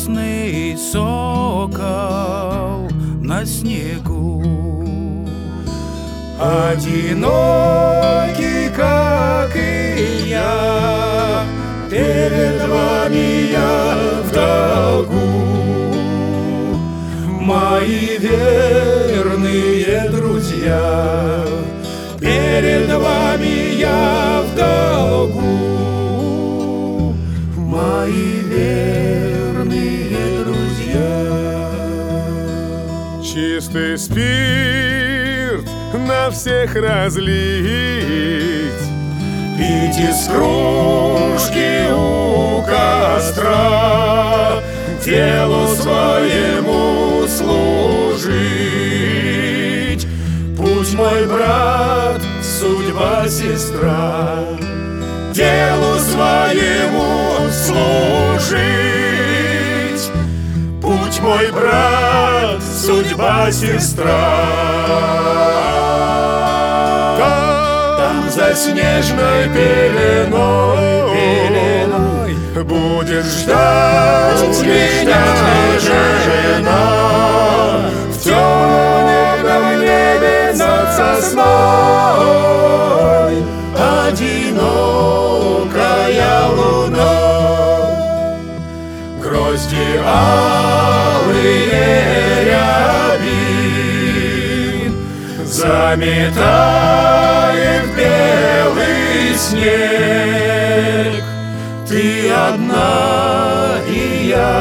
ясный сокол на снегу. Одинокий, как и я, перед вами я в долгу. Мои верные друзья, перед вами я в долгу. Мои верные друзья. Чистый спирт на всех разлить, Пить из кружки у костра, делу своему служить. Путь мой, брат, судьба, сестра, делу своему служить. Путь мой, брат, судьба, сестра. Там за снежной пеленой будет ждать меня жена в темном небе над сосной. Одинокая луна, грозди алые рябин заметает белый снег. Ты одна, и я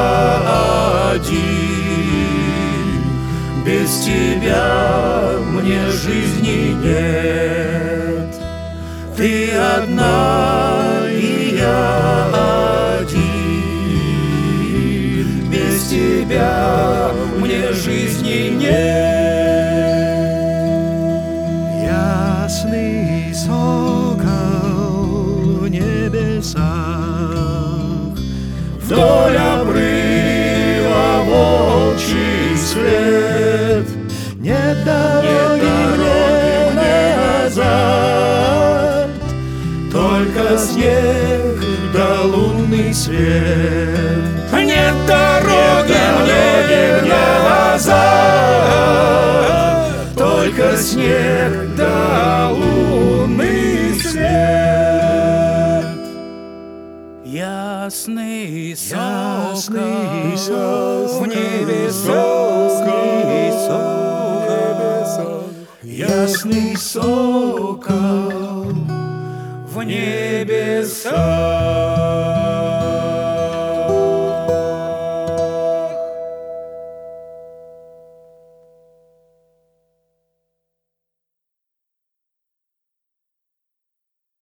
один, без тебя мне жизни нет. Ты одна, и я один, без тебя мне жизни нет. Ясный сокол в небесах, вдоль обрыва волчий след. Нет дороги мне назад, только снег да лунный свет. Нет дороги мне назад, только снег да лунный свет. Ясный сокол в небесах, ясный сокол в небесах.